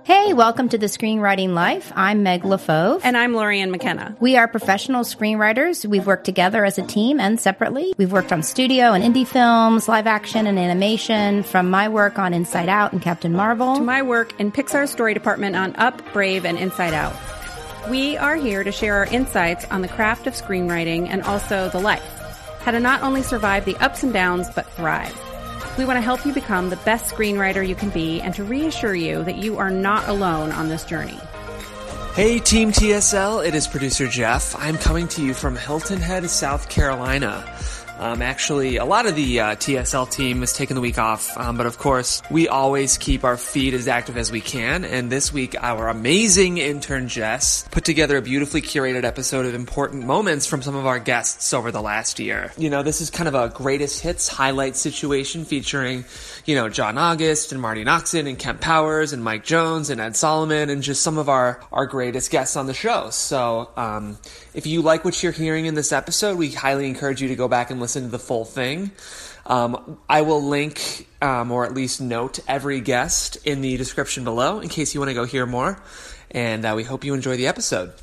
Hey, welcome to the Screenwriting Life. I'm Meg LaFauve. And I'm Lorianne McKenna. We are professional screenwriters. We've worked together as a team and separately. We've worked on studio and indie films, live action and animation, from my work on Inside Out and Captain Marvel to my work in Pixar's story department on Up, Brave, and Inside Out. We are here to share our insights on the craft of screenwriting and also the life. How to not only survive the ups and downs, but thrive. We want to help you become the best screenwriter you can be and to reassure you that you are not alone on this journey. Hey, Team TSL, it is producer Jeff. I'm coming to you from Hilton Head, South Carolina. Actually, a lot of the TSL team is taking the week off, but of course, we always keep our feed as active as we can, and this week, our amazing intern Jess put together a beautifully curated episode of important moments from some of our guests over the last year. You know, this is kind of a greatest hits highlight situation featuring, John August and Marty Noxon and Kemp Powers and Mike Jones and Ed Solomon and just some of our greatest guests on the show. So, if you like what you're hearing in this episode, we highly encourage you to go back and listen to the full thing. I will link, or at least note, every guest in the description below in case you want to go hear more. And we hope you enjoy the episode.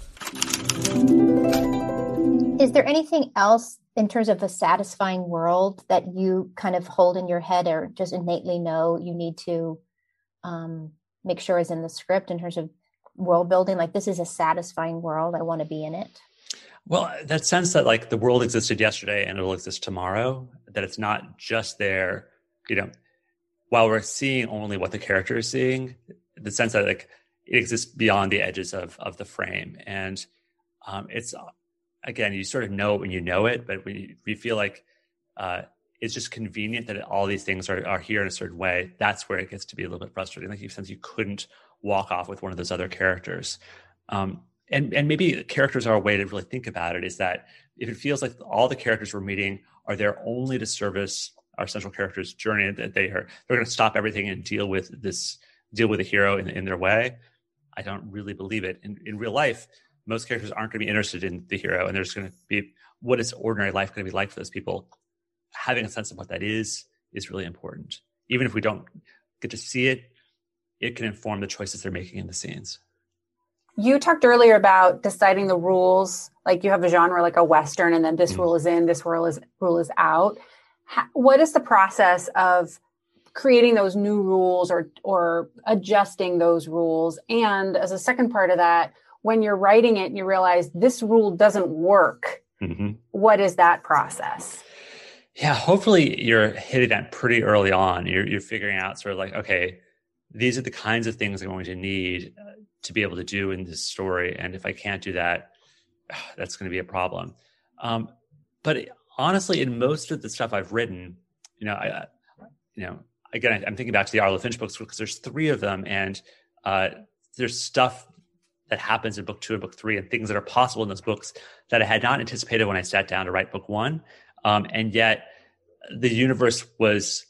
Is there anything else in terms of a satisfying world that you kind of hold in your head or just innately know you need to make sure is in the script in terms of world building? Like, this is a satisfying world. I want to be in it. Well, that sense that like the world existed yesterday and it'll exist tomorrow, that it's not just there, while we're seeing only what the character is seeing, the sense that like it exists beyond the edges of the frame. And it's, again, you sort of know it when you know it, but when you feel like it's just convenient that all these things are here in a certain way, that's where it gets to be a little bit frustrating. Like you sense you couldn't walk off with one of those other characters. And maybe characters are a way to really think about it, is that if it feels like all the characters we're meeting are there only to service our central character's journey, that they're going to stop everything and deal with the hero in their way, I don't really believe it. In real life, most characters aren't going to be interested in the hero, and there's going to be, what is ordinary life going to be like for those people? Having a sense of what that is really important. Even if we don't get to see it, it can inform the choices they're making in the scenes. You talked earlier about deciding the rules, like you have a genre like a Western, and then this rule is in, this rule is out. What is the process of creating those new rules or adjusting those rules? And as a second part of that, when you're writing it and you realize this rule doesn't work, what is that process? Yeah, hopefully you're hitting that pretty early on. You're figuring out sort of like, okay, these are the kinds of things I'm going to need to be able to do in this story. And if I can't do that, that's going to be a problem. But honestly, in most of the stuff I've written, again, I'm thinking back to the Arlo Finch books because there's 3 of them, and there's stuff that happens in book 2 and book 3 and things that are possible in those books that I had not anticipated when I sat down to write book 1. And yet the universe was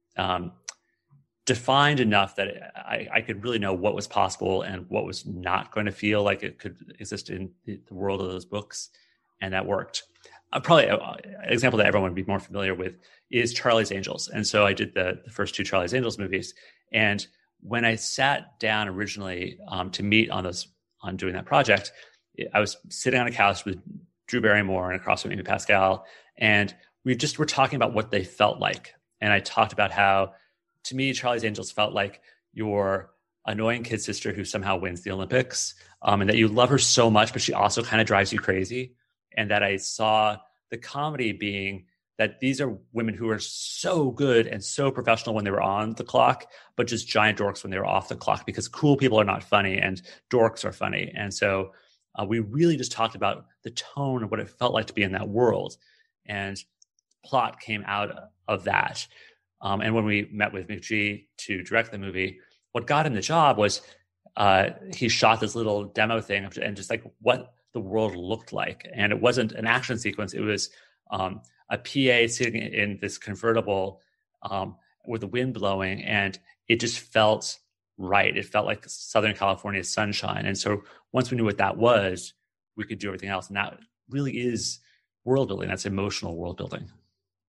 defined enough that I could really know what was possible and what was not going to feel like it could exist in the world of those books. And that worked. Probably an example that everyone would be more familiar with is Charlie's Angels. And so I did the first 2 Charlie's Angels movies. And when I sat down originally to meet on doing that project, I was sitting on a couch with Drew Barrymore and across from Amy Pascal. And we just were talking about what they felt like. And I talked about how, to me, Charlie's Angels felt like your annoying kid sister who somehow wins the Olympics, and that you love her so much, but she also kind of drives you crazy. And that I saw the comedy being that these are women who are so good and so professional when they were on the clock, but just giant dorks when they were off the clock, because cool people are not funny and dorks are funny. And so we really just talked about the tone of what it felt like to be in that world. And plot came out of that. And when we met with McG to direct the movie, what got him the job was he shot this little demo thing and just like what the world looked like. And it wasn't an action sequence. It was a PA sitting in this convertible with the wind blowing, and it just felt right. It felt like Southern California sunshine. And so once we knew what that was, we could do everything else. And that really is world building. That's emotional world building.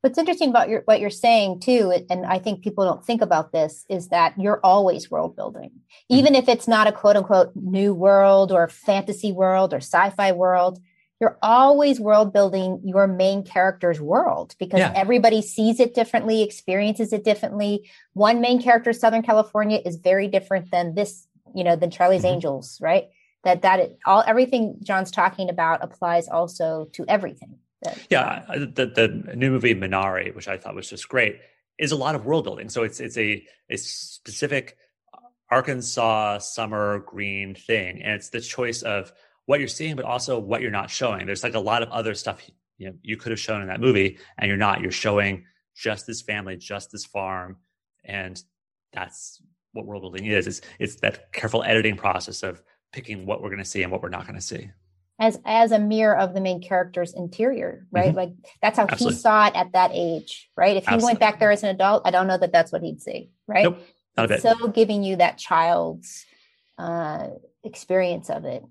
What's interesting about what you're saying too, and I think people don't think about this, is that you're always world building, even if it's not a quote unquote new world or fantasy world or sci-fi world. You're always world building your main character's world because everybody sees it differently, experiences it differently. One main character, Southern California, is very different than this, than Charlie's Angels, right? Everything John's talking about applies also to everything. The new movie Minari, which I thought was just great, is a lot of world building. So it's a specific Arkansas summer green thing, and it's the choice of what you're seeing, but also what you're not showing. There's like a lot of other stuff you could have shown in that movie, and you're not. You're showing just this family, just this farm, and that's what world building is. It's that careful editing process of picking what we're going to see and what we're not going to see. As a mirror of the main character's interior, right? Like that's how he saw it at that age, right? If he went back there as an adult, I don't know that that's what he'd see, right? Nope, not a bit. So giving you that child's experience of it.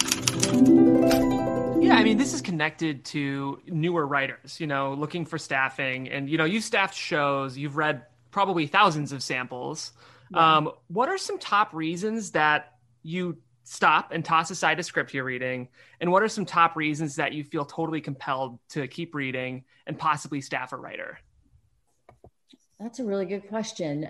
Yeah, I mean, this is connected to newer writers, looking for staffing. And, you've staffed shows, you've read probably thousands of samples. Yeah. What are some top reasons that you stop and toss aside a script you're reading? And what are some top reasons that you feel totally compelled to keep reading and possibly staff a writer? That's a really good question.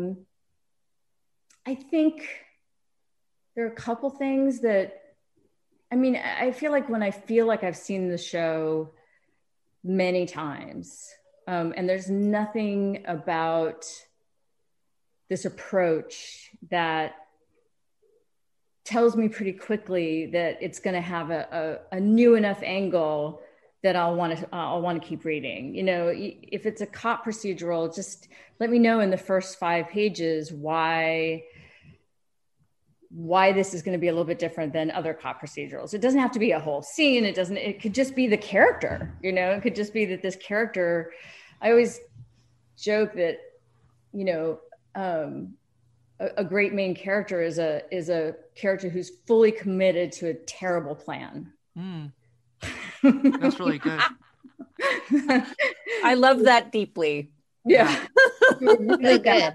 I think there are a couple things that, I feel like when I feel like I've seen the show many times, and there's nothing about this approach that tells me pretty quickly that it's going to have a new enough angle that I'll want to keep reading. If it's a cop procedural, just let me know in the first 5 pages why this is going to be a little bit different than other cop procedurals. It doesn't have to be a whole scene. It could just be the character, it could just be that this character, I always joke that, a great main character is a character who's fully committed to a terrible plan. That's really good. I love that deeply. Yeah. Really good.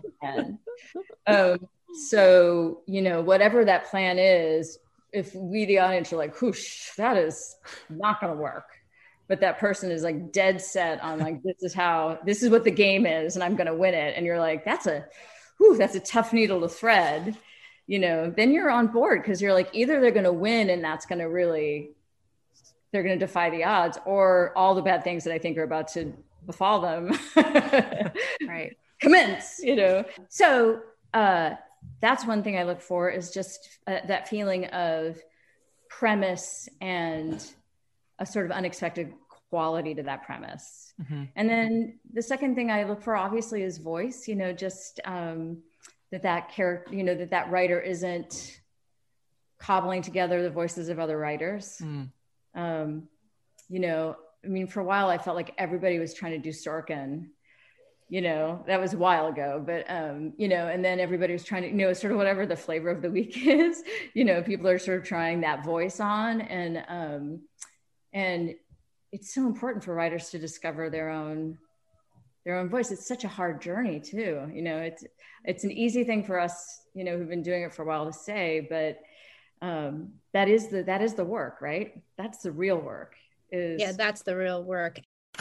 So, whatever that plan is, if we, the audience, are like, whoosh, that is not going to work. But that person is like dead set on like, this is what the game is, and I'm going to win it. And you're like, that's a tough needle to thread, then you're on board because you're like, either they're going to win and that's going to they're going to defy the odds, or all the bad things that I think are about to befall them. Right. Commence, So, that's one thing I look for is just that feeling of premise and a sort of unexpected quality to that premise. Mm-hmm. And then the second thing I look for obviously is voice, just that character, that writer isn't cobbling together the voices of other writers. For a while I felt like everybody was trying to do Sorkin. That was a while ago, but, and then everybody was trying to, sort of whatever the flavor of the week is, people are sort of trying that voice on, and it's so important for writers to discover their own voice. It's such a hard journey too. It's an easy thing for us, who've been doing it for a while to say, but, that is the work, right? That's the real work. That's the real work.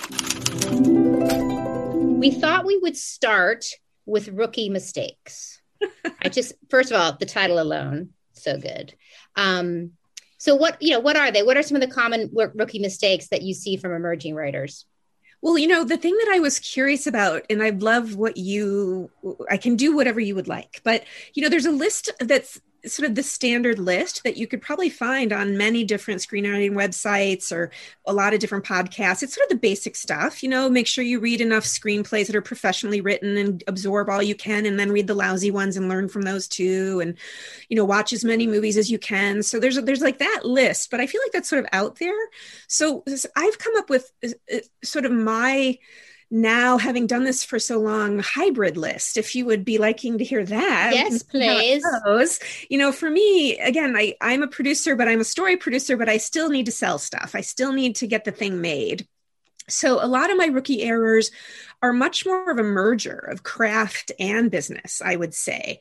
We thought we would start with rookie mistakes. First of all, the title alone, so good. So what are they? What are some of the common rookie mistakes that you see from emerging writers? Well, the thing that I was curious about, and I love I can do whatever you would like, but, there's a list that's sort of the standard list that you could probably find on many different screenwriting websites or a lot of different podcasts. It's sort of the basic stuff, make sure you read enough screenplays that are professionally written and absorb all you can, and then read the lousy ones and learn from those too. And, watch as many movies as you can. So there's like that list, but I feel like that's sort of out there. So I've come up with sort of my, now having done this for so long, hybrid list, if you would be liking to hear that. Yes, please. For me, again, I'm a producer, but I'm a story producer, but I still need to sell stuff. I still need to get the thing made. So a lot of my rookie errors are much more of a merger of craft and business, I would say.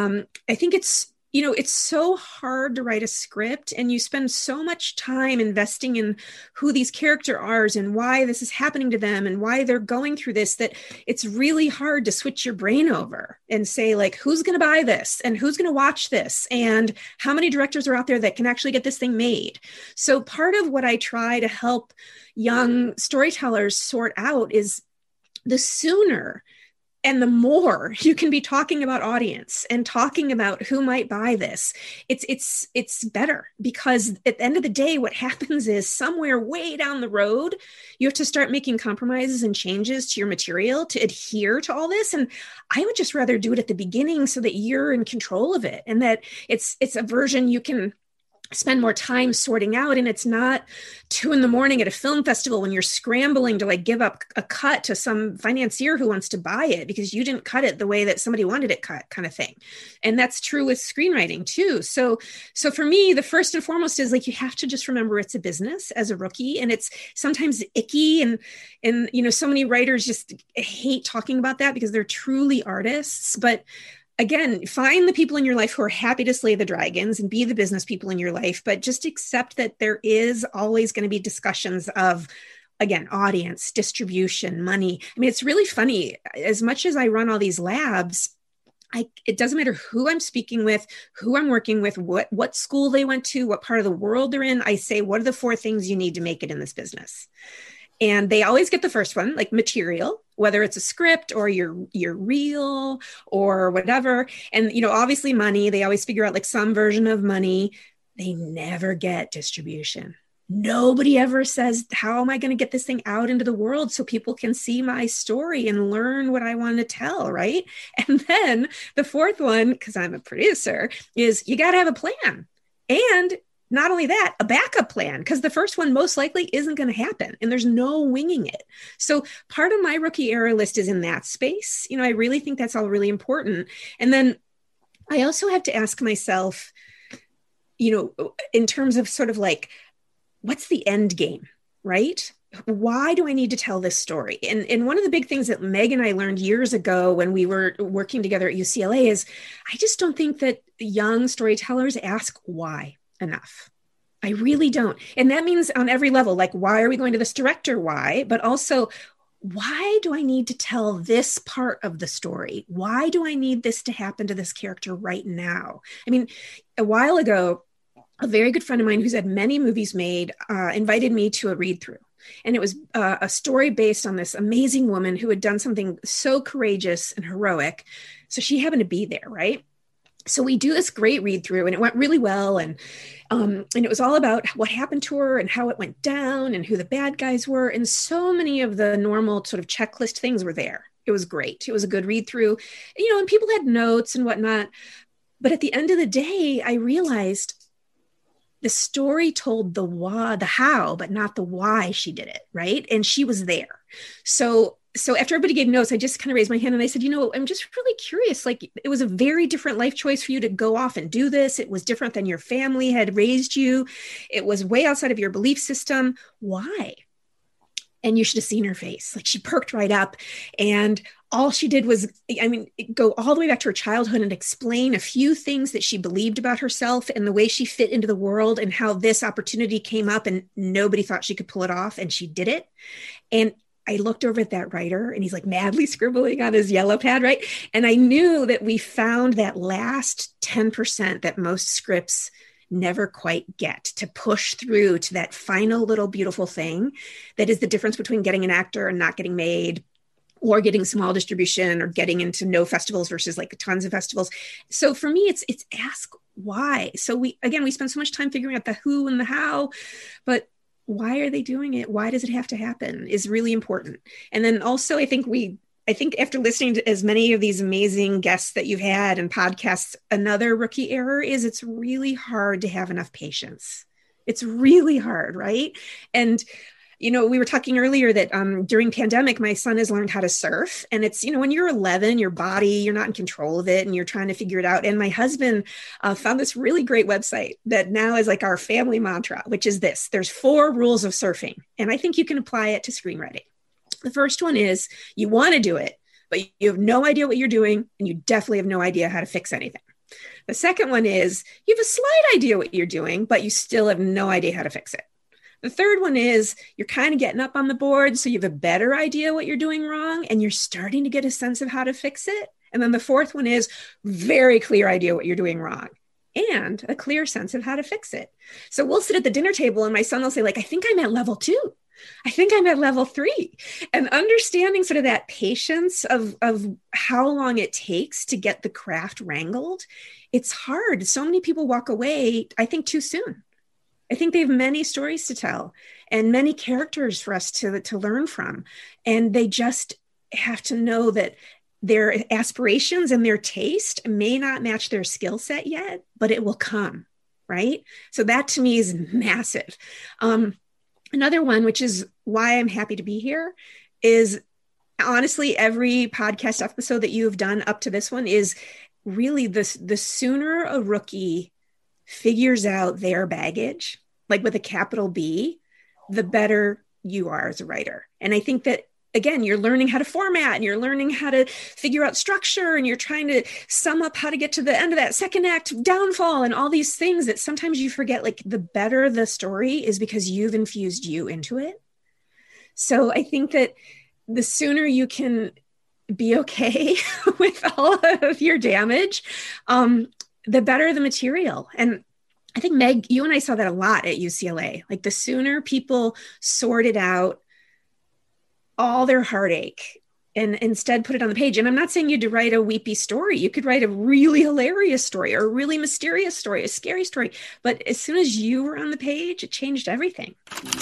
I think it's so hard to write a script, and you spend so much time investing in who these characters are and why this is happening to them and why they're going through this, that it's really hard to switch your brain over and say, like, who's going to buy this and who's going to watch this and how many directors are out there that can actually get this thing made. So part of what I try to help young storytellers sort out is the sooner and the more you can be talking about audience and talking about who might buy this, it's better, because at the end of the day, what happens is somewhere way down the road, you have to start making compromises and changes to your material to adhere to all this. And I would just rather do it at the beginning so that you're in control of it, and that it's a version you can spend more time sorting out. And it's not 2 a.m. at a film festival when you're scrambling to like give up a cut to some financier who wants to buy it because you didn't cut it the way that somebody wanted it cut, kind of thing. And that's true with screenwriting too. So for me, the first and foremost is like, you have to just remember it's a business as a rookie, and it's sometimes icky. And so many writers just hate talking about that because they're truly artists. But again, find the people in your life who are happy to slay the dragons and be the business people in your life, but just accept that there is always going to be discussions of, again, audience, distribution, money. I mean, it's really funny. As much as I run all these labs, it doesn't matter who I'm speaking with, who I'm working with, what school they went to, what part of the world they're in. I say, what are the 4 things you need to make it in this business? And they always get the first one, like material, whether it's a script or your reel or whatever. And, obviously money, they always figure out like some version of money. They never get distribution. Nobody ever says, how am I going to get this thing out into the world so people can see my story and learn what I want to tell, right? And then the 4th one, because I'm a producer, is you got to have a plan. And not only that, a backup plan, because the first one most likely isn't going to happen and there's no winging it. So part of my rookie error list is in that space. I really think that's all really important. And then I also have to ask myself, in terms of sort of like, what's the end game, right? Why do I need to tell this story? And one of the big things that Meg and I learned years ago when we were working together at UCLA is I just don't think that young storytellers ask why enough. I really don't. And that means on every level, like, why are we going to this director? Why? But also, why do I need to tell this part of the story? Why do I need this to happen to this character right now? I mean, a while ago, a very good friend of mine who's had many movies made invited me to a read through. And it was a story based on this amazing woman who had done something so courageous and heroic. So she happened to be there, right? So we do this great read through, and it went really well. And it was all about what happened to her and how it went down and who the bad guys were. And so many of the normal sort of checklist things were there. It was great. It was a good read through, and people had notes and whatnot. But at the end of the day, I realized the story told the how, but not the why she did it. Right. And she was there. So after everybody gave notes, I just kind of raised my hand and I said, I'm just really curious. Like, it was a very different life choice for you to go off and do this. It was different than your family had raised you. It was way outside of your belief system. Why? And you should have seen her face. Like, she perked right up, and all she did was, go all the way back to her childhood and explain a few things that she believed about herself and the way she fit into the world and how this opportunity came up and nobody thought she could pull it off. And she did it. And I looked over at that writer and he's like madly scribbling on his yellow pad, right? And I knew that we found that last 10% that most scripts never quite get to push through to that final little beautiful thing that is the difference between getting an actor and not getting made, or getting small distribution, or getting into no festivals versus like tons of festivals. So for me, it's ask why. So we spend so much time figuring out the who and the how, but why are they doing it? Why does it have to happen is really important. And then also, I think after listening to as many of these amazing guests that you've had and podcasts, another rookie error is it's really hard to have enough patience. It's really hard, right? And, we were talking earlier that during pandemic, my son has learned how to surf. And it's, when you're 11, your body, you're not in control of it and you're trying to figure it out. And my husband found this really great website that now is like our family mantra, which is this: there's 4 rules of surfing. And I think you can apply it to screenwriting. The first one is you want to do it, but you have no idea what you're doing. And you definitely have no idea how to fix anything. The second one is you have a slight idea what you're doing, but you still have no idea how to fix it. The third one is you're kind of getting up on the board, so you have a better idea what you're doing wrong, and you're starting to get a sense of how to fix it. And then the fourth one is very clear idea what you're doing wrong and a clear sense of how to fix it. So we'll sit at the dinner table and my son will say, like, I think I'm at level 2. I think I'm at level 3. And understanding sort of that patience of how long it takes to get the craft wrangled, it's hard. So many people walk away, I think, too soon. I think they have many stories to tell and many characters for us to learn from. And they just have to know that their aspirations and their taste may not match their skill set yet, but it will come, right? So that to me is massive. Another one, which is why I'm happy to be here, is honestly, every podcast episode that you have done up to this one is really the sooner a rookie figures out their baggage, like with a capital B, the better you are as a writer. And I think that, again, you're learning how to format and you're learning how to figure out structure and you're trying to sum up how to get to the end of that second act downfall and all these things that sometimes you forget. Like, the better the story is because you've infused you into it. So I think that the sooner you can be okay with all of your damage, the better the material. And I think, Meg, you and I saw that a lot at UCLA. Like, the sooner people sorted out all their heartache and instead put it on the page. And I'm not saying you had to write a weepy story. You could write a really hilarious story or a really mysterious story, a scary story. But as soon as you were on the page, it changed everything.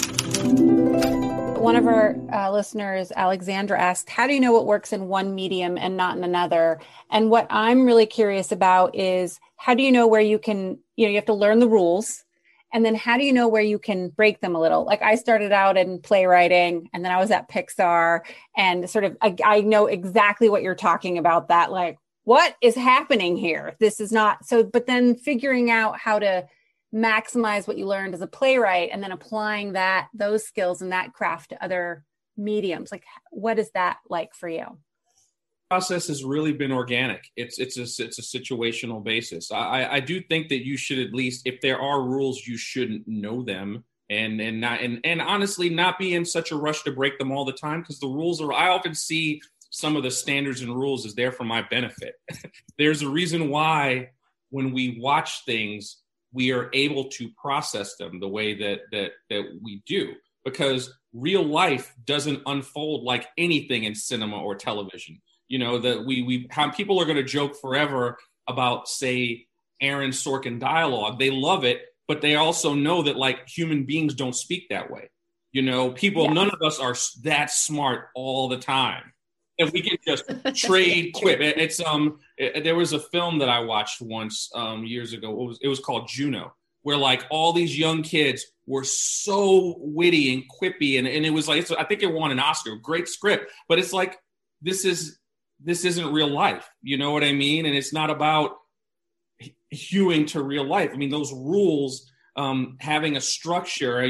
One of our listeners, Alexandra, asked, how do you know what works in one medium and not in another? And what I'm really curious about is, how do you know where you can, you have to learn the rules. And then how do you know where you can break them a little? Like, I started out in playwriting and then I was at Pixar, and sort of, I know exactly what you're talking about, that like, what is happening here? This is not so, but then figuring out how to maximize what you learned as a playwright and then applying those skills and that craft to other mediums. Like, what is that like for you? Process has really been organic. It's a situational basis. I do think that you should, at least if there are rules, you shouldn't know them and honestly not be in such a rush to break them all the time, because the rules are, I often see some of the standards and rules as there for my benefit. There's a reason why when we watch things, we are able to process them the way that we do, because real life doesn't unfold like anything in cinema or television. That how people are going to joke forever about, say, Aaron Sorkin dialogue. They love it, but they also know that, like, human beings don't speak that way. People, yeah. None of us are that smart all the time. If we can just trade quip. There was a film that I watched once years ago. It was called Juno, where like all these young kids were so witty and quippy, and it was like, I think it won an Oscar. Great script, but it's like, this isn't real life. You know what I mean? And it's not about hewing to real life. I mean, those rules, having a structure,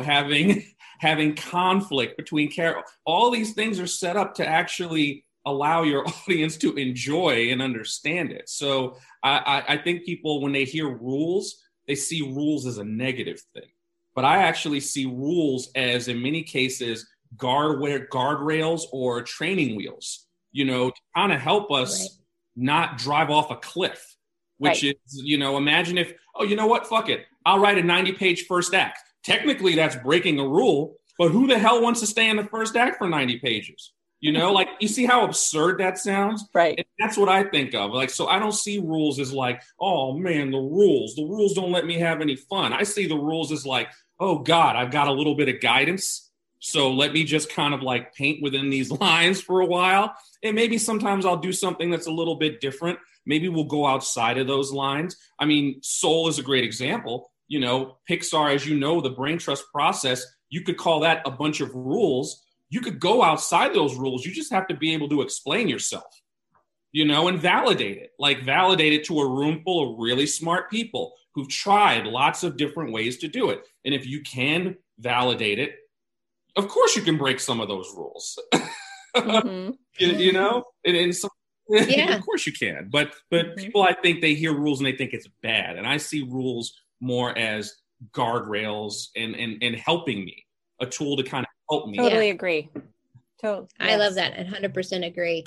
having conflict between characters, all these things are set up to actually allow your audience to enjoy and understand it. So I think people, when they hear rules, they see rules as a negative thing. But I actually see rules as, in many cases, guardrails or training wheels, to kind of help us not drive off a cliff, which is, imagine if, fuck it, I'll write a 90-page first act. Technically, that's breaking a rule, but who the hell wants to stay in the first act for 90 pages? Like, you see how absurd that sounds? Right. And that's what I think of. Like, so I don't see rules as like, oh man, the rules don't let me have any fun. I see the rules as like, oh God, I've got a little bit of guidance. So let me just kind of like paint within these lines for a while. And maybe sometimes I'll do something that's a little bit different. Maybe we'll go outside of those lines. I mean, Soul is a great example. Pixar, as the brain trust process, you could call that a bunch of rules. You could go outside those rules. You just have to be able to explain yourself, and validate it. Like validate it to a room full of really smart people who've tried lots of different ways to do it. And if you can validate it, of course you can break some of those rules. Mm-hmm. and so, of course you can. But people, I think they hear rules and they think it's bad. And I see rules more as guardrails and helping me, a tool to kind of help me. Totally agree. Totally. I love that. 100% agree.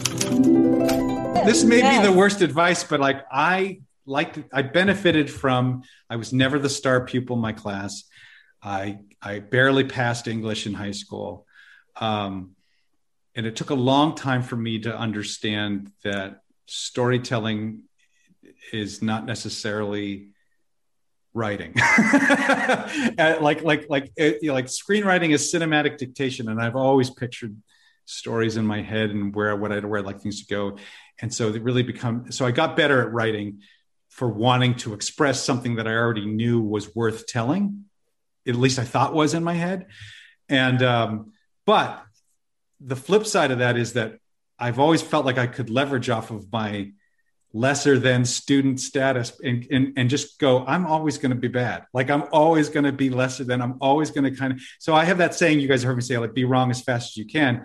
This may be the worst advice, but I benefited from, I was never the star pupil in my class. I barely passed English in high school. And it took a long time for me to understand that storytelling is not necessarily writing. like screenwriting is cinematic dictation. And I've always pictured stories in my head and where I'd like things to go. And so so I got better at writing for wanting to express something that I already knew was worth telling. At least I thought was in my head. And, but the flip side of that is that I've always felt like I could leverage off of my lesser than student status and just go, I'm always going to be bad. Like I'm always going to be lesser than, I'm always going to so I have that saying, you guys have heard me say, like, be wrong as fast as you can.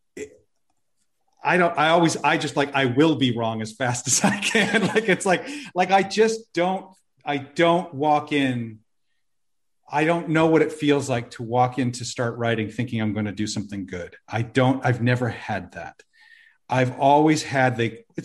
I will be wrong as fast as I can. I don't walk in. I don't know what it feels like to walk in to start writing thinking I'm going to do something good. I've never had that. I've always had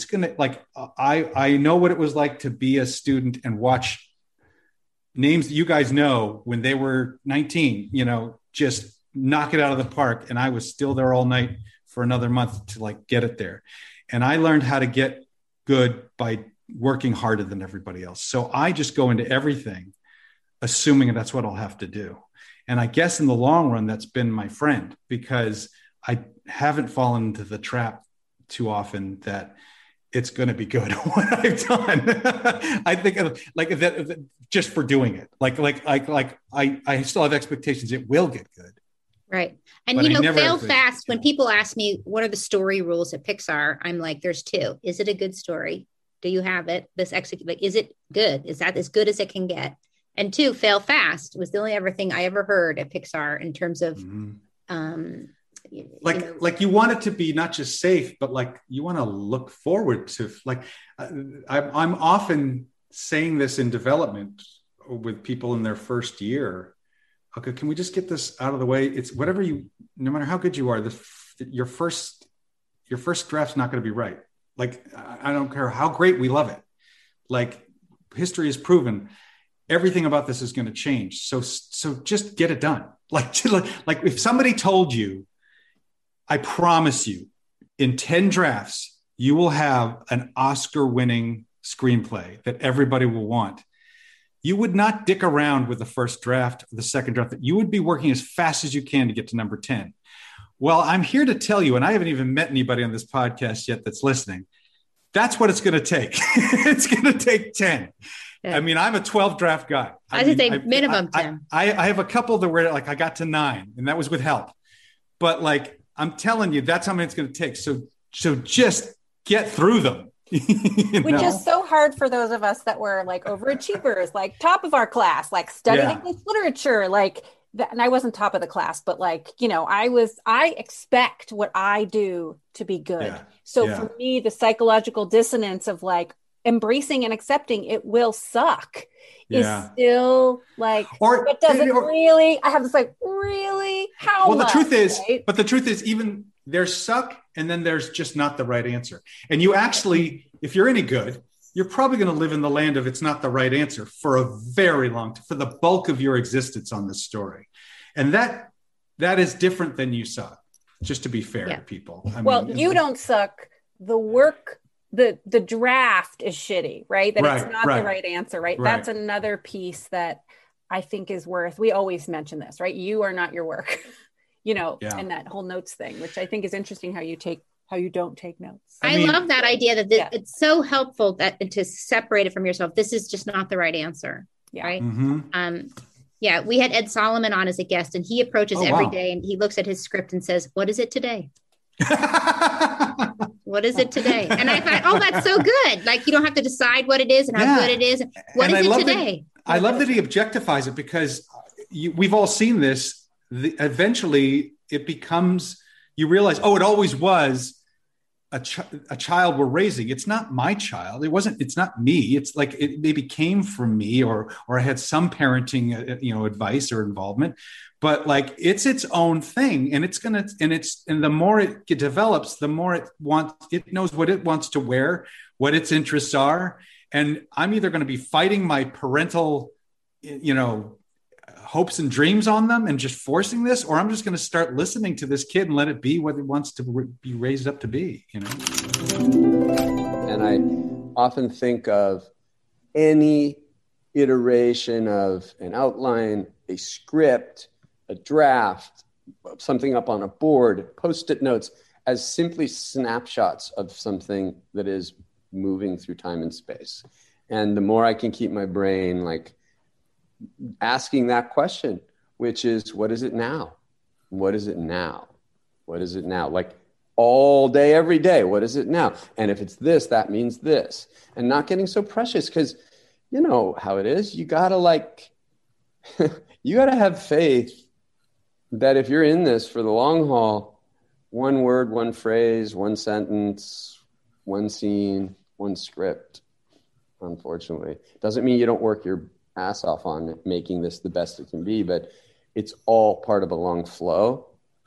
I know what it was like to be a student and watch names that you guys know when they were 19, just knock it out of the park. And I was still there all night for another month to get it there. And I learned how to get good by working harder than everybody else. So I just go into everything assuming that's what I'll have to do. And I guess in the long run, that's been my friend, because I haven't fallen into the trap too often that it's going to be good what I've done. I think that just for doing it, I still have expectations it will get good. Right. And fail fast. When people ask me, what are the story rules at Pixar? I'm like, there's two. Is it a good story? Do you have it? Is it good? Is that as good as it can get? And two, fail fast was the only ever thing I ever heard at Pixar in terms of, you want it to be not just safe, but you want to look forward to, I'm often saying this in development with people in their first year. Okay, can we just get this out of the way? It's whatever no matter how good you are, your first draft's not going to be right. I don't care how great we love it. History has proven everything about this is going to change. So just get it done. If somebody told you, I promise you, in 10 drafts, you will have an Oscar-winning screenplay that everybody will want. You would not dick around with the first draft, or the second draft. You would be working as fast as you can to get to number 10. Well, I'm here to tell you, and I haven't even met anybody on this podcast yet that's listening, that's what it's going to take. It's going to take 10. Yeah. I mean, I'm a 12 draft guy. I should say minimum 10. I have a couple that were I got to 9, and that was with help. But I'm telling you, that's how many it's going to take. So just get through them. Which is so hard for those of us that were overachievers, top of our class, studied English literature, and I wasn't top of the class, but I expect what I do to be good. Yeah. So for me, the psychological dissonance of embracing and accepting it will suck is still but does it really? I have this really? How much? But the truth is even there's suck and then there's just not the right answer. And you actually, if you're any good, you're probably going to live in the land of it's not the right answer for a very long time, for the bulk of your existence on this story. And that is different than you suck, just to be fair to people. You don't suck. The work, the draft is shitty, right? That it's not the right answer, right? That's another piece that I think is worth, we always mention this, right? You are not your work, and that whole notes thing, which I think is interesting how you don't take notes. I love that idea that it's so helpful to separate it from yourself. This is just not the right answer. Yeah. Right. Mm-hmm. Yeah, we had Ed Solomon on as a guest, and he approaches every day and he looks at his script and says, "What is it today? What is it today?" And I thought, oh, that's so good. Like, you don't have to decide what it is and how good it is. What is it today? I love that he objectifies it, because we've all seen this. Eventually, it becomes, you realize, oh, it always was a child we're raising. It's not my child. It's not me. It's like it maybe came from me, or I had some parenting, advice or involvement, but like it's its own thing, and the more it develops, the more it knows what it wants to wear, what its interests are. And I'm either going to be fighting my parental, hopes and dreams on them and just forcing this, or I'm just going to start listening to this kid and let it be what it wants to be raised up to be, And I often think of any iteration of an outline, a script, a draft, something up on a board, Post-it notes, as simply snapshots of something that is moving through time and space. And the more I can keep my brain like asking that question, which is, what is it now? What is it now? What is it now? Like all day, every day, what is it now? And if it's this, that means this. And not getting so precious, because you know how it is. You gotta you gotta have faith that if you're in this for the long haul, one word, one phrase, one sentence, one scene, one script, unfortunately. Doesn't mean you don't work your ass off on making this the best it can be, but it's all part of a long flow.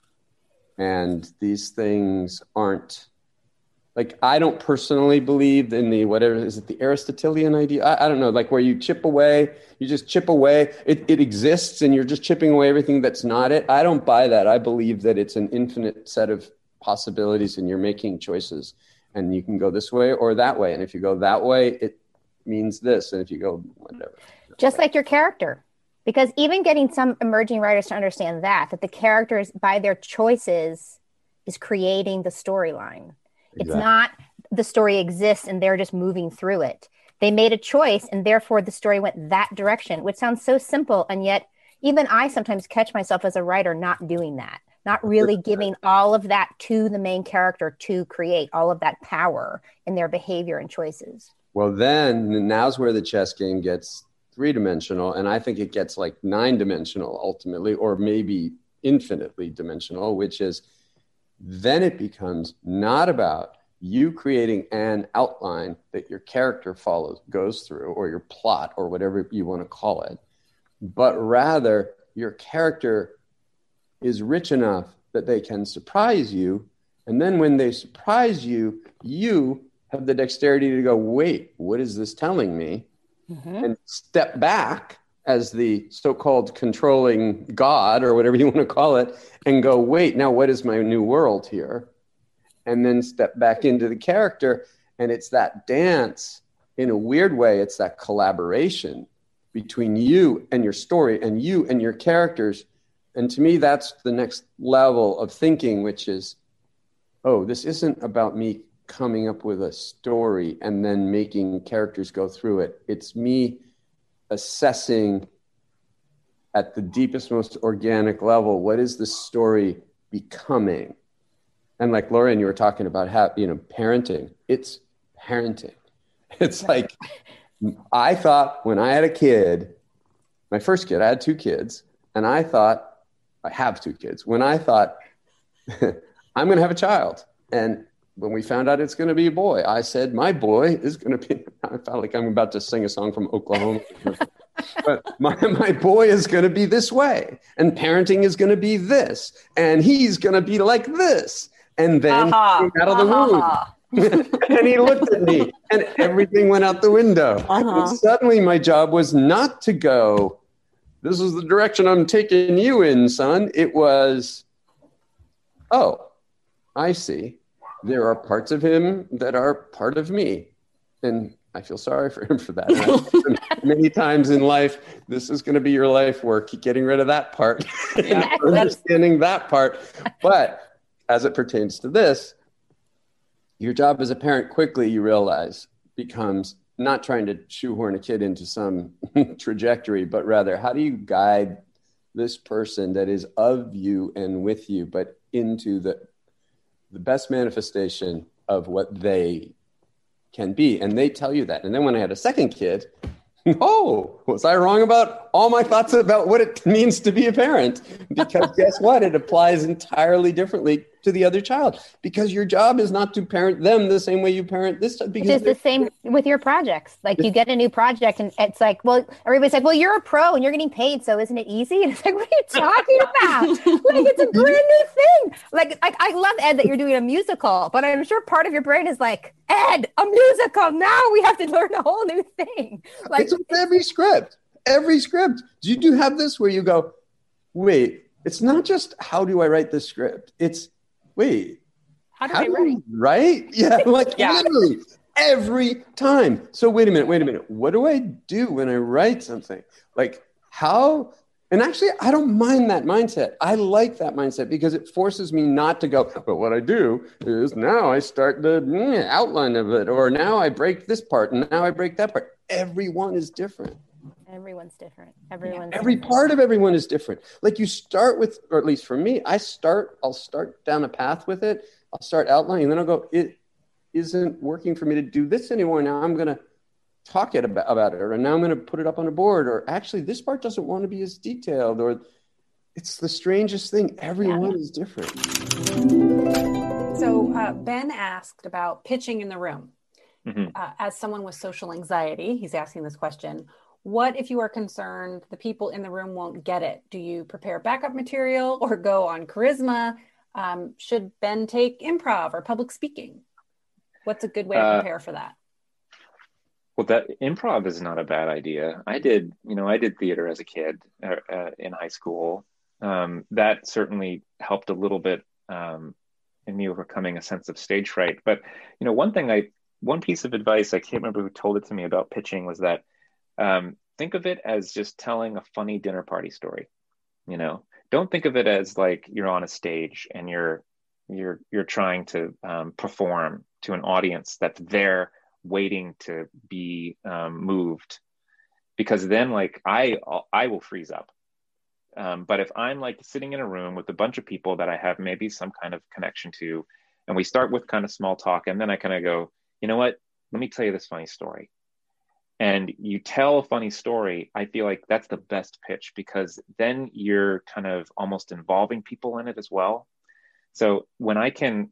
And these things aren't, like, I don't personally believe in the, whatever, is it the Aristotelian idea? I don't know, like where you chip away, you just chip away, it exists and you're just chipping away everything that's not it. I don't buy that. I believe that it's an infinite set of possibilities and you're making choices, and you can go this way or that way. And if you go that way, it means this. And if you go whatever. Just like your character. Because even getting some emerging writers to understand that the characters, by their choices, is creating the storyline. Exactly. It's not the story exists and they're just moving through it. They made a choice and therefore the story went that direction, which sounds so simple. And yet even I sometimes catch myself as a writer not doing that, not really giving all of that to the main character to create all of that power in their behavior and choices. Well, then now's where the chess game gets three-dimensional, and I think it gets like nine-dimensional ultimately, or maybe infinitely dimensional, which is then it becomes not about you creating an outline that your character goes through, or your plot, or whatever you want to call it, but rather your character is rich enough that they can surprise you, and then when they surprise you, you have the dexterity to go, wait, what is this telling me? Mm-hmm. And step back as the so-called controlling God or whatever you want to call it, and go, wait, now what is my new world here? And then step back into the character. And it's that dance in a weird way. It's that collaboration between you and your story and you and your characters. And to me, that's the next level of thinking, which is, oh, this isn't about me coming up with a story and then making characters go through it. It's me assessing at the deepest, most organic level, what is the story becoming? And like Lauren, you were talking about how, parenting. It's parenting. It's like, I thought when I had a kid, my first kid, I had two kids, and I thought, I have two kids. When I thought, I'm going to have a child. And when we found out it's going to be a boy, I said, my boy is going to be, I felt like I'm about to sing a song from Oklahoma. But my boy is going to be this way, and parenting is going to be this, and he's going to be like this. And then he came out of the womb. And he looked at me, and everything went out the window. And suddenly my job was not to go, this is the direction I'm taking you in, son. It was, oh, I see. There are parts of him that are part of me. And I feel sorry for him for that. Many times in life, this is going to be your life work, getting rid of that part, understanding that part. But as it pertains to this, your job as a parent, quickly you realize, becomes not trying to shoehorn a kid into some trajectory, but rather how do you guide this person that is of you and with you, but into the best manifestation of what they can be. And they tell you that. And then when I had a second kid, oh, was I wrong about all my thoughts about what it means to be a parent? Because guess what? It applies entirely differently to the other child, because your job is not to parent them the same way you parent this child. Because it's the same with your projects. Like you get a new project and it's like, well, everybody's like, well, you're a pro and you're getting paid, so isn't it easy? And it's like, what are you talking about? Like, it's a brand new thing. Like I love, Ed, that you're doing a musical, but I'm sure part of your brain is like, Ed, a musical. Now we have to learn a whole new thing. Like it's with every script. Do you have this where you go, wait, it's not just how do I write this script? It's wait, how do I write? Right? Yeah, like literally every time. So wait a minute. What do I do when I write something? Like how? And actually, I don't mind that mindset. I like that mindset because it forces me not to go, but what I do is now I start the outline of it, or now I break this part, and now I break that part. Everyone is different. Everyone's different. Every part of everyone is different. Like you start with, or at least for me, I'll start down a path with it. I'll start outlining, and then I'll go, it isn't working for me to do this anymore. Now I'm going to talk about it, or now I'm going to put it up on a board, or actually this part doesn't want to be as detailed, or it's the strangest thing. Everyone is different. So Ben asked about pitching in the room. Mm-hmm. As someone with social anxiety, he's asking this question. What if you are concerned the people in the room won't get it? Do you prepare backup material or go on charisma? Should Ben take improv or public speaking? What's a good way to prepare for that? Well, that improv is not a bad idea. I did theater as a kid in high school. That certainly helped a little bit in me overcoming a sense of stage fright. But, one piece of advice, I can't remember who told it to me about pitching, was that think of it as just telling a funny dinner party story. Don't think of it as like you're on a stage and you're trying to perform to an audience that's there waiting to be moved, because then like I will freeze up. But if I'm like sitting in a room with a bunch of people that I have maybe some kind of connection to, and we start with kind of small talk, and then I kind of go, you know what, let me tell you this funny story. And you tell a funny story, I feel like that's the best pitch, because then you're kind of almost involving people in it as well. So when I can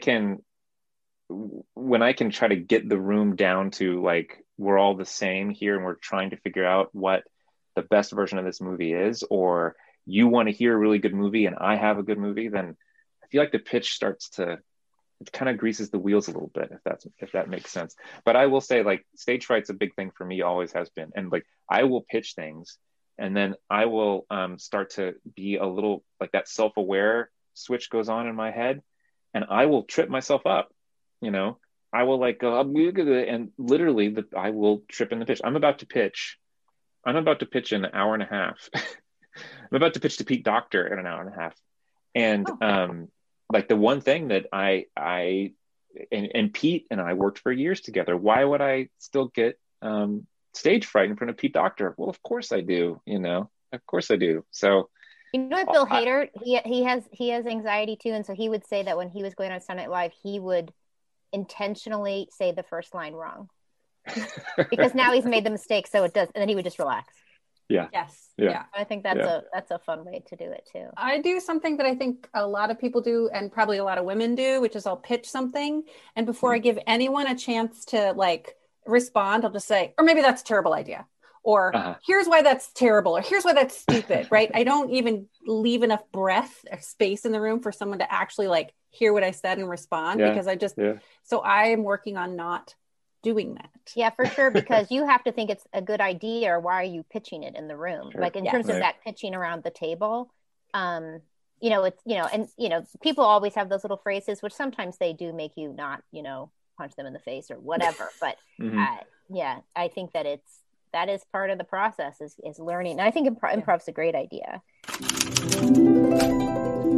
try to get the room down to like, we're all the same here and we're trying to figure out what the best version of this movie is, or you want to hear a really good movie and I have a good movie, then I feel like the pitch it kind of greases the wheels a little bit, if that makes sense. But I will say, like, stage fright's a big thing for me, always has been. And like, I will pitch things and then I will start to be a little like that self-aware switch goes on in my head, and I will trip myself up. I will like go, and literally I will trip in the pitch. I'm about to pitch in an hour and a half. I'm about to pitch to Pete Docter in an hour and a half. And like the one thing that and Pete and I worked for years together. Why would I still get stage fright in front of Pete Docter? Well, of course I do. Of course I do. So what Bill Hader, he has anxiety too, and so he would say that when he was going on Saturday Night Live, he would intentionally say the first line wrong because now he's made the mistake, so it does, and then he would just relax. Yeah. Yes. Yeah. I think that's a fun way to do it too. I do something that I think a lot of people do, and probably a lot of women do, which is I'll pitch something, and before I give anyone a chance to like respond, I'll just say, or maybe that's a terrible idea, or here's why that's terrible, or here's why that's stupid, right? I don't even leave enough breath or space in the room for someone to actually like hear what I said and respond, because I just so I'm working on not doing that. Yeah, for sure, because you have to think it's a good idea, or why are you pitching it in the room? Sure. Like in terms of that pitching around the table, people always have those little phrases, which sometimes they do make you not, punch them in the face or whatever. But I think that is part of the process is learning. And I think improv's a great idea.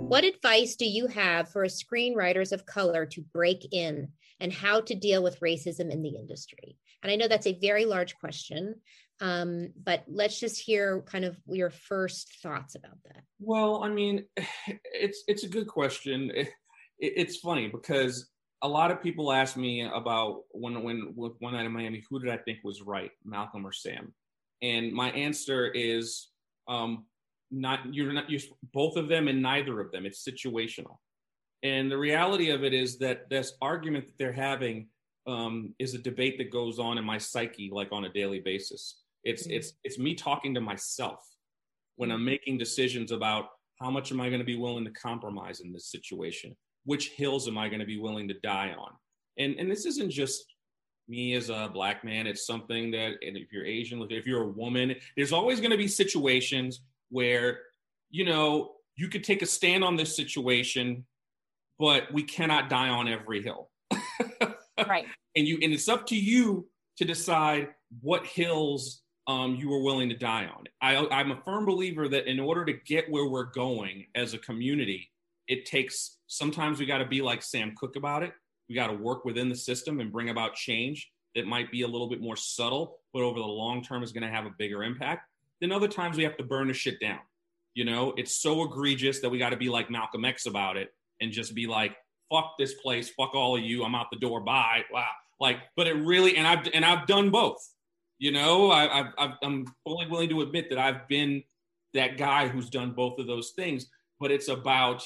What advice do you have for screenwriters of color to break in and how to deal with racism in the industry? And I know that's a very large question, but let's just hear kind of your first thoughts about that. Well, I mean, it's a good question. It's funny because a lot of people ask me about when with One Night in Miami, who did I think was right, Malcolm or Sam? And my answer is you're both of them and neither of them. It's situational. And the reality of it is that this argument that they're having is a debate that goes on in my psyche, like on a daily basis. It's me talking to myself when I'm making decisions about how much am I going to be willing to compromise in this situation? Which hills am I going to be willing to die on? And this isn't just me as a Black man. It's something that, and if you're Asian, if you're a woman, there's always going to be situations where, you could take a stand on this situation, but we cannot die on every hill. Right. And it's up to you to decide what hills you are willing to die on. I'm a firm believer that in order to get where we're going as a community, sometimes we got to be like Sam Cooke about it. We got to work within the system and bring about change that might be a little bit more subtle, but over the long term is going to have a bigger impact. Then other times we have to burn the shit down. It's so egregious that we got to be like Malcolm X about it and just be like, fuck this place, fuck all of you, I'm out the door, bye. Wow. But it really, and I've done both. I'm fully willing to admit that I've been that guy who's done both of those things. But it's about,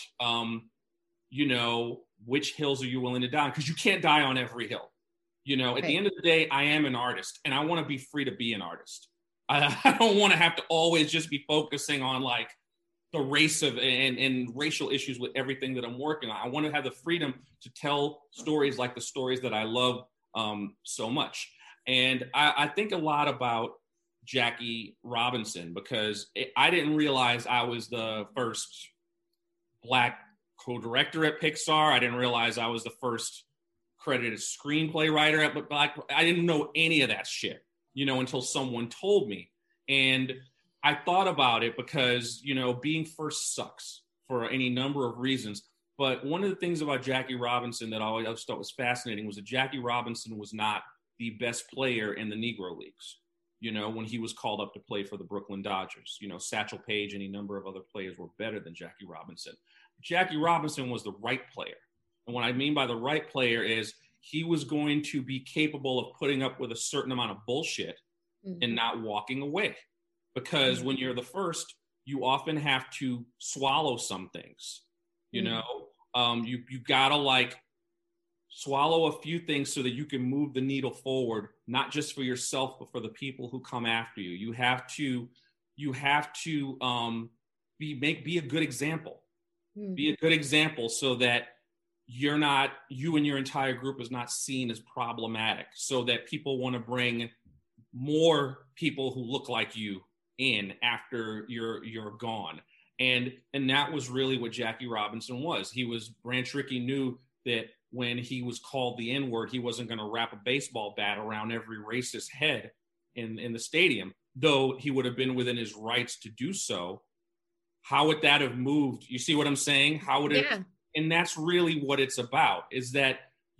which hills are you willing to die on? Because you can't die on every hill. At the end of the day, I am an artist, and I want to be free to be an artist. I don't want to have to always just be focusing on like the race of and racial issues with everything that I'm working on. I want to have the freedom to tell stories like the stories that I love so much. And I think a lot about Jackie Robinson because I didn't realize I was the first Black co-director at Pixar. I didn't realize I was the first credited screenplay writer at Black. I didn't know any of that shit, until someone told me. And I thought about it because, being first sucks for any number of reasons. But one of the things about Jackie Robinson that I always thought was fascinating was that Jackie Robinson was not the best player in the Negro Leagues, when he was called up to play for the Brooklyn Dodgers. Satchel Paige, any number of other players were better than Jackie Robinson. Jackie Robinson was the right player. And what I mean by the right player is he was going to be capable of putting up with a certain amount of bullshit and not walking away. Because when you're the first, you often have to swallow some things. You gotta swallow a few things so that you can move the needle forward, not just for yourself, but for the people who come after you. You have to be a good example. Be a good example so that you and your entire group is not seen as problematic, so that people want to bring more people who look like you in after you're gone. And that was really what Jackie Robinson was. Branch Rickey knew that when he was called the N-word, he wasn't going to wrap a baseball bat around every racist head in the stadium, though he would have been within his rights to do so. How would that have moved? You see what I'm saying? How would it? Yeah. And that's really what it's about, is that,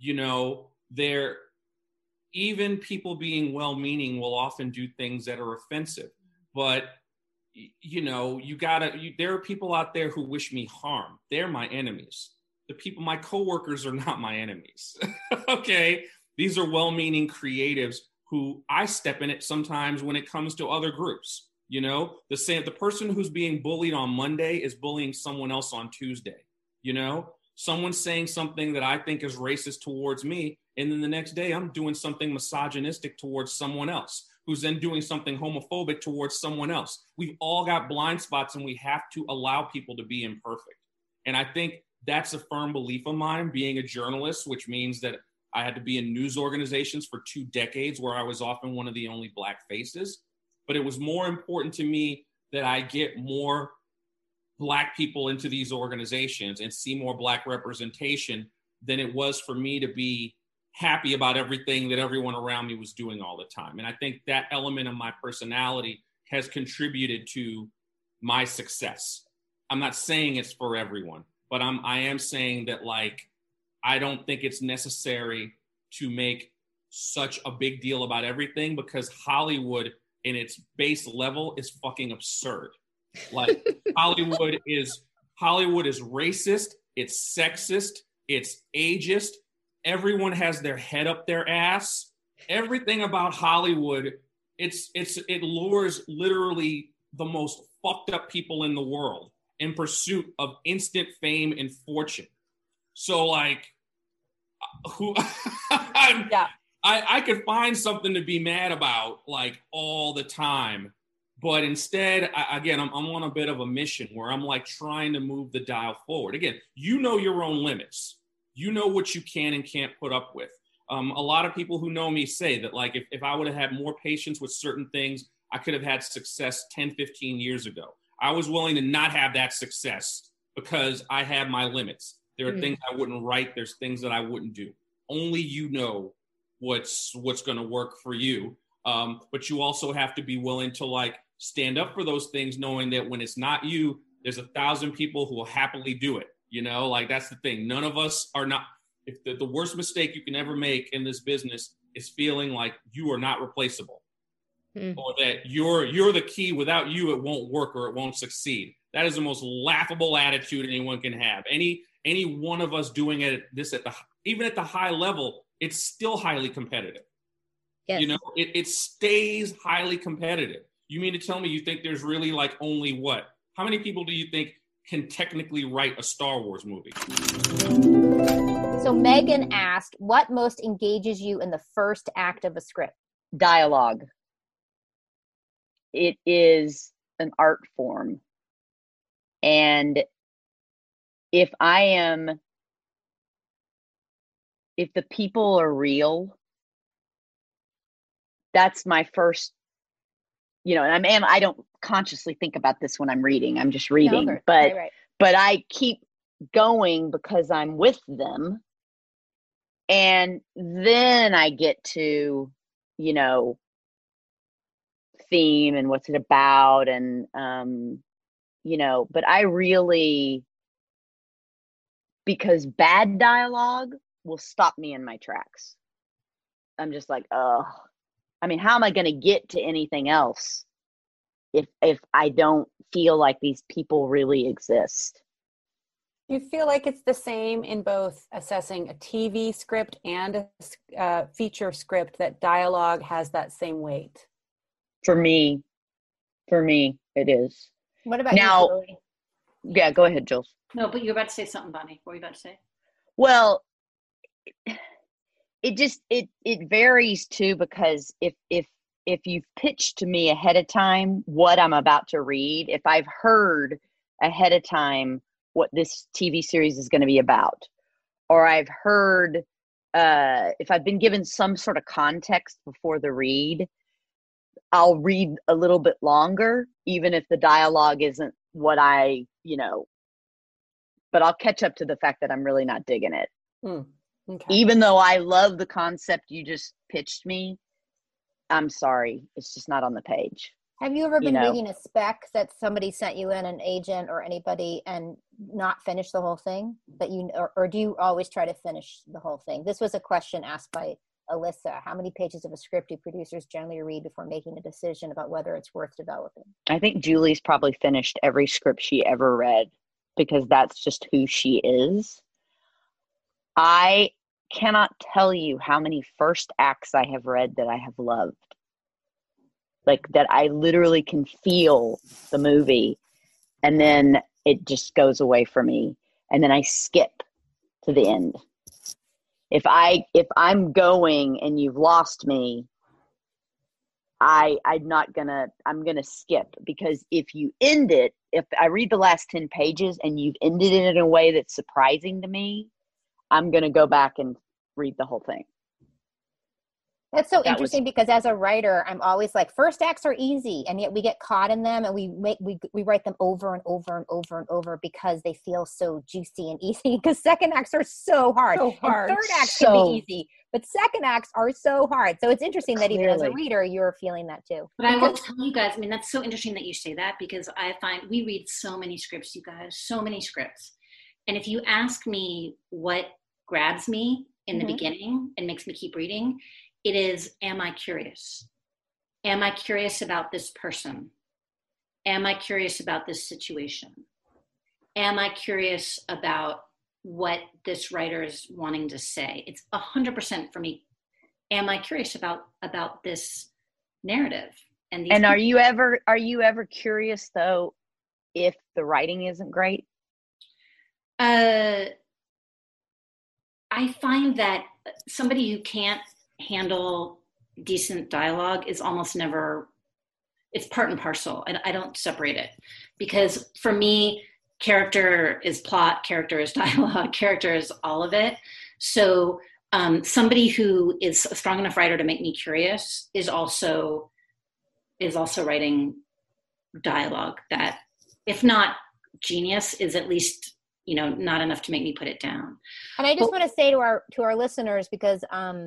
even people being well-meaning will often do things that are offensive. But, there are people out there who wish me harm. They're my enemies. My coworkers are not my enemies. Okay. These are well-meaning creatives who I step in it sometimes when it comes to other groups. The person who's being bullied on Monday is bullying someone else on Tuesday. Someone's saying something that I think is racist towards me. And then the next day I'm doing something misogynistic towards someone else, who's then doing something homophobic towards someone else. We've all got blind spots, and we have to allow people to be imperfect. And I think that's a firm belief of mine, being a journalist, which means that I had to be in news organizations for 2 decades where I was often one of the only Black faces. But it was more important to me that I get more Black people into these organizations and see more Black representation than it was for me to be happy about everything that everyone around me was doing all the time. And I think that element of my personality has contributed to my success. I'm not saying it's for everyone, but I am saying that, like, I don't think it's necessary to make such a big deal about everything, because Hollywood in its base level is fucking absurd. Like, Hollywood is racist, it's sexist, it's ageist. Everyone has their head up their ass. Everything about Hollywood, it lures literally the most fucked up people in the world in pursuit of instant fame and fortune. So, like, I could find something to be mad about, like, all the time. But instead, I'm on a bit of a mission where I'm, like, trying to move the dial forward. Again, you know your own limits. You know what you can and can't put up with. A lot of people who know me say that, like, if I would have had more patience with certain things, I could have had success 10, 15 years ago. I was willing to not have that success because I have my limits. There are things I wouldn't write. There's things that I wouldn't do. Only you know what's going to work for you. But you also have to be willing to, like, stand up for those things, knowing that when it's not you, there's 1,000 people who will happily do it. You know, like, that's the thing. None of us are not. If the worst mistake you can ever make in this business is feeling like you are not replaceable, or that you're the key. Without you, it won't work or it won't succeed. That is the most laughable attitude anyone can have. Any one of us doing even at the high level, it's still highly competitive. Yes. You know, it stays highly competitive. You mean to tell me you think there's really, like, only what? How many people do you think can technically write a Star Wars movie? So Megan asked, what most engages you in the first act of a script? Dialogue. It is an art form. And if the people are real, that's my first, you know, and I don't consciously think about this when I'm reading. I'm just reading, no, but right. But I keep going because I'm with them. And then I get to, you know, theme and what's it about, and you know, but I really, because bad dialogue will stop me in my tracks. I'm just like, oh, I mean, how am I going to get to anything else if I don't feel like these people really exist? Do you feel like it's the same in both assessing a TV script and a feature script, that dialogue has that same weight? For me, it is. What about now? You, Julie? Yeah, go ahead, Jules. No, but you're about to say something, Bonnie. What were you about to say? Well, it varies too, because if you've pitched to me ahead of time what I'm about to read, if I've heard ahead of time what this TV series is going to be about, or I've heard, if I've been given some sort of context before the read, I'll read a little bit longer, even if the dialogue isn't what I, you know, but I'll catch up to the fact that I'm really not digging it. Okay. Even though I love the concept you just pitched me, I'm sorry, it's just not on the page. Have you ever been reading a spec that somebody sent you in, an agent or anybody, and not finish the whole thing? Or do you always try to finish the whole thing? This was a question asked by Alyssa. How many pages of a script do producers generally read before making a decision about whether it's worth developing? I think Julie's probably finished every script she ever read, because that's just who she is. I cannot tell you how many first acts I have read that I have loved. Like, that I literally can feel the movie, and then it just goes away from me, and then I skip to the end. If I'm going and you've lost me, I'm gonna skip, because if you end it, if I read the last 10 pages and you've ended it in a way that's surprising to me, I'm gonna go back and read the whole thing. That's so interesting, because as a writer, I'm always like, first acts are easy, and yet we get caught in them, and we write them over and over and over and over because they feel so juicy and easy. Because second acts are so hard. And third acts can be easy, but second acts are so hard. So it's interesting that even as a reader, you're feeling that too. But I will tell you guys, I mean, that's so interesting that you say that, because I find we read so many scripts, you guys, so many scripts. And if you ask me what grabs me in the beginning and makes me keep reading, it is, am I curious? Am I curious about this person? Am I curious about this situation? Am I curious about what this writer is wanting to say? It's 100% for me. Am I curious about this narrative? And are you ever curious though if the writing isn't great? I find that somebody who can't handle decent dialogue is almost never, it's part and parcel. I don't separate it, because for me, character is plot, character is dialogue, character is all of it. So somebody who is a strong enough writer to make me curious is also writing dialogue that, if not genius, is at least, not enough to make me put it down. And I just want to say to our listeners, because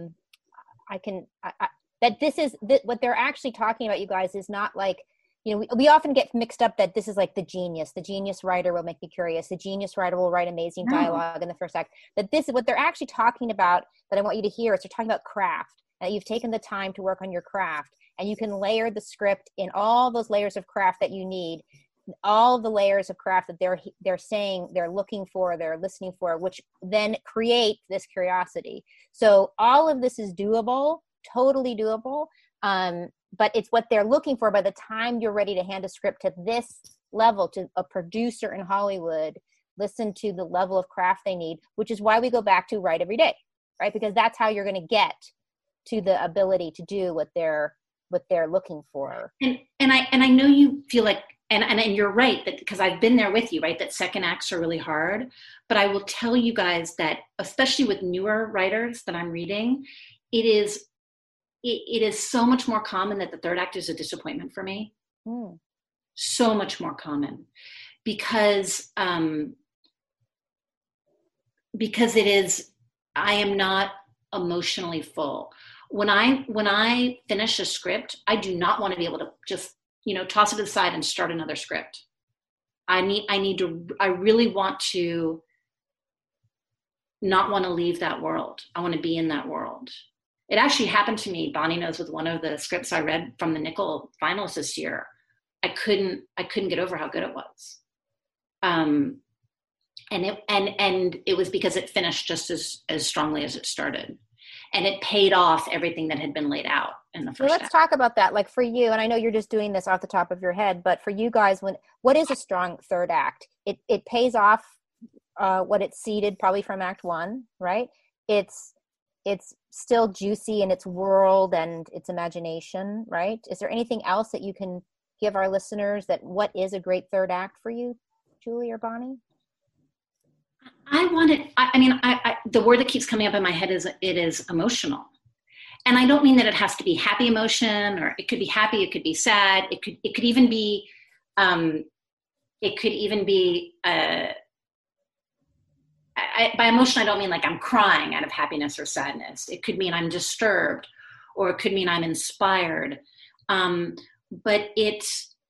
that this is what they're actually talking about, you guys, is not like, we often get mixed up that this is like the genius writer will make you curious. The genius writer will write amazing dialogue in the first act. That this is what they're actually talking about, that I want you to hear, is they're talking about craft, that you've taken the time to work on your craft, and you can layer the script in all those layers of craft that you need, all the layers of craft that they're saying, they're looking for, they're listening for, which then create this curiosity. So all of this is doable, totally doable. But it's what they're looking for by the time you're ready to hand a script to this level, to a producer in Hollywood. Listen to the level of craft they need, which is why we go back to write every day, right? Because that's how you're going to get to the ability to do what they're looking for. And I know you feel like, and you're right, that because I've been there with you, right, that second acts are really hard. But I will tell you guys that, especially with newer writers that I'm reading, it is so much more common that the third act is a disappointment for me. So much more common, because it is, I am not emotionally full. When I finish a script, I do not want to be able to just, toss it to the side and start another script. I really want to not want to leave that world. I want to be in that world. It actually happened to me, Bonnie knows, with one of the scripts I read from the Nickel finalists this year. I couldn't get over how good it was. And it was because it finished just as strongly as it started. And it paid off everything that had been laid out in the first Let's talk about that. Like for you, and I know you're just doing this off the top of your head, but for you guys, what is a strong third act? It pays off what it seeded probably from act one, right? It's still juicy in its world and its imagination, right? Is there anything else that you can give our listeners, that what is a great third act for you, Julie or Bonnie? The word that keeps coming up in my head is, it is emotional. And I don't mean that it has to be happy emotion, or it could be happy, it could be sad, it could even be by emotion, I don't mean like I'm crying out of happiness or sadness. It could mean I'm disturbed, or it could mean I'm inspired. But it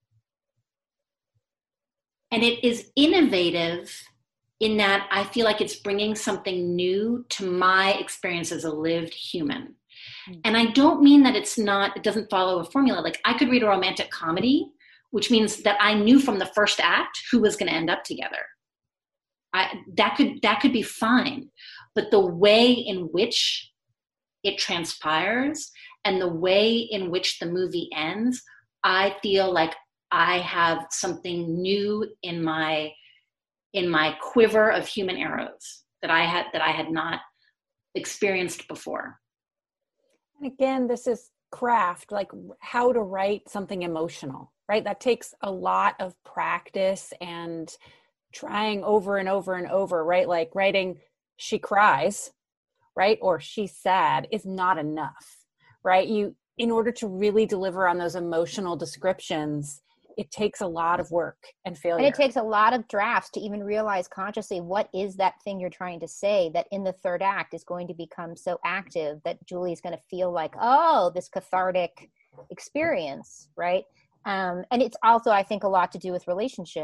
is innovative in that I feel like it's bringing something new to my experience as a lived human. And I don't mean that it doesn't follow a formula. Like, I could read a romantic comedy, which means that I knew from the first act who was going to end up together. That could be fine. But the way in which it transpires and the way in which the movie ends, I feel like I have something new in my quiver of human arrows that I had not experienced before. And again, this is craft, like how to write something emotional, right? That takes a lot of practice and trying over and over and over, right? Like writing she cries, right? Or she's sad is not enough, right? In order to really deliver on those emotional descriptions, it takes a lot of work and failure. And it takes a lot of drafts to even realize consciously what is that thing you're trying to say, that in the third act is going to become so active that Julie's going to feel like, oh, this cathartic experience, right? And it's also, I think, a lot to do with relationship.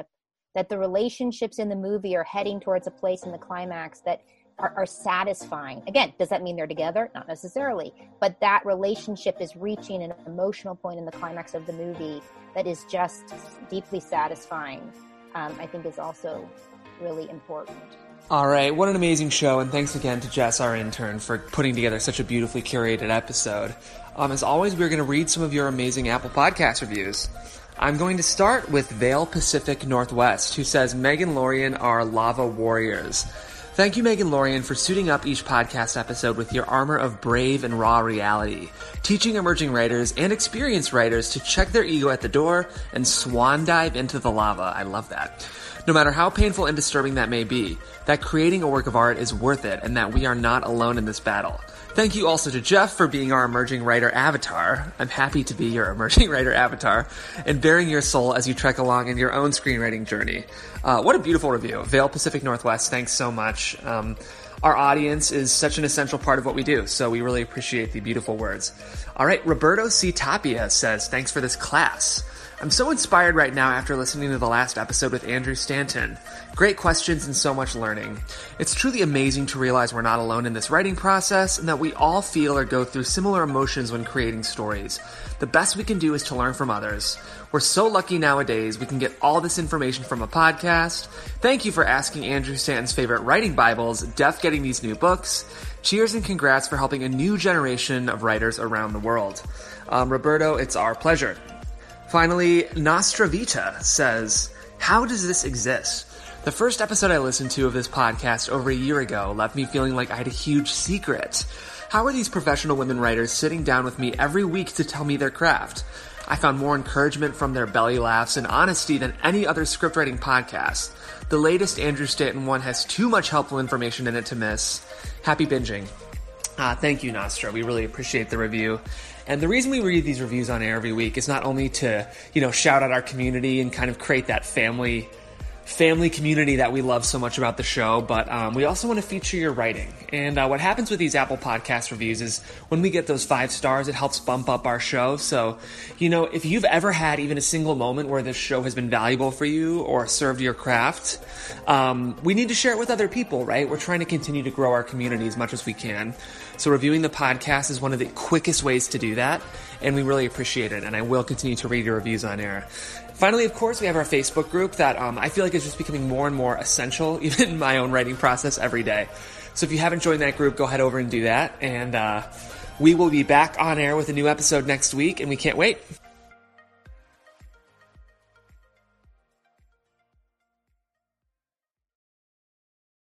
that the relationships in the movie are heading towards a place in the climax that are satisfying. Again, does that mean they're together? Not necessarily, but that relationship is reaching an emotional point in the climax of the movie that is just deeply satisfying. I think is also really important. All right, what an amazing show, and thanks again to Jess, our intern, for putting together such a beautifully curated episode. As always, we're going to read some of your amazing Apple Podcast reviews. I'm going to start with Vale Pacific Northwest, who says, Megan Lorien are lava warriors. Thank you, Megan Lorien, for suiting up each podcast episode with your armor of brave and raw reality, teaching emerging writers and experienced writers to check their ego at the door and swan dive into the lava. I love that. No matter how painful and disturbing that may be, that creating a work of art is worth it and that we are not alone in this battle. Thank you also to Jeff for being our emerging writer avatar. I'm happy to be your emerging writer avatar and bearing your soul as you trek along in your own screenwriting journey. What a beautiful review. Vale Pacific Northwest, thanks so much. Our audience is such an essential part of what we do, so we really appreciate the beautiful words. All right, Roberto C. Tapia says, thanks for this class. I'm so inspired right now after listening to the last episode with Andrew Stanton. Great questions and so much learning. It's truly amazing to realize we're not alone in this writing process and that we all feel or go through similar emotions when creating stories. The best we can do is to learn from others. We're so lucky nowadays we can get all this information from a podcast. Thank you for asking Andrew Stanton's favorite writing Bibles, Deaf getting these new books. Cheers and congrats for helping a new generation of writers around the world. Roberto, it's our pleasure. Finally, Nostra Vita says, how does this exist? The first episode I listened to of this podcast over a year ago left me feeling like I had a huge secret. How are these professional women writers sitting down with me every week to tell me their craft? I found more encouragement from their belly laughs and honesty than any other scriptwriting podcast. The latest Andrew Stanton one has too much helpful information in it to miss. Happy binging. Thank you, Nostra. We really appreciate the review. And the reason we read these reviews on air every week is not only to, shout out our community and kind of create that family community that we love so much about the show, but we also want to feature your writing. And what happens with these Apple Podcast reviews is when we get those 5 stars, it helps bump up our show. So, if you've ever had even a single moment where this show has been valuable for you or served your craft, we need to share it with other people, right? We're trying to continue to grow our community as much as we can. So reviewing the podcast is one of the quickest ways to do that, and we really appreciate it, and I will continue to read your reviews on air. Finally, of course, we have our Facebook group that I feel like is just becoming more and more essential, even in my own writing process every day. So if you haven't joined that group, go head over and do that, and we will be back on air with a new episode next week, and we can't wait.